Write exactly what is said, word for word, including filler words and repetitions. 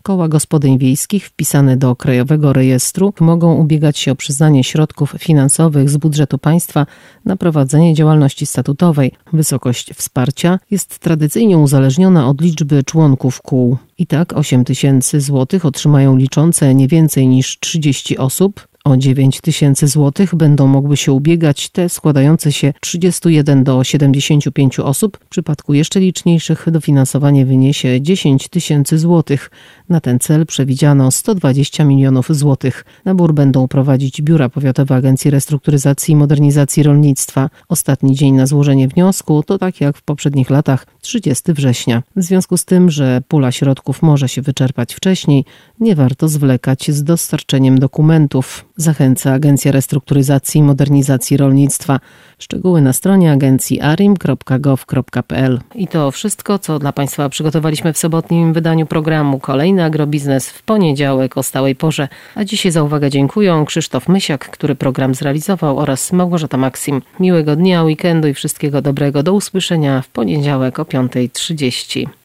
Koła gospodyń wiejskich wpisane do Krajowego Rejestru mogą ubiegać się o przyznanie środków finansowych z budżetu państwa na prowadzenie działalności statutowej. Wysokość wsparcia jest tradycyjnie uzależniona od liczby członków kół. I tak osiem tysięcy złotych otrzymają liczące nie więcej niż trzydzieści osób. O dziewięć tysięcy złotych będą mogły się ubiegać te składające się trzydzieści jeden do siedemdziesięciu pięciu osób. W przypadku jeszcze liczniejszych dofinansowanie wyniesie dziesięć tysięcy złotych. Na ten cel przewidziano sto dwadzieścia milionów złotych. Nabór będą prowadzić biura powiatowe Agencji Restrukturyzacji i Modernizacji Rolnictwa. Ostatni dzień na złożenie wniosku to, tak jak w poprzednich latach, trzydziestego września. W związku z tym, że pula środków może się wyczerpać wcześniej, nie warto zwlekać z dostarczeniem dokumentów. Zachęca Agencja Restrukturyzacji i Modernizacji Rolnictwa. Szczegóły na stronie agencji arim kropka gov kropka p l. I to wszystko, co dla Państwa przygotowaliśmy w sobotnim wydaniu programu. Kolejny Agrobiznes w poniedziałek o stałej porze. A dzisiaj za uwagę dziękuję Krzysztof Mysiak, który program zrealizował, oraz Małgorzata Maksim. Miłego dnia, weekendu i wszystkiego dobrego. Do usłyszenia w poniedziałek o piąta trzydzieści.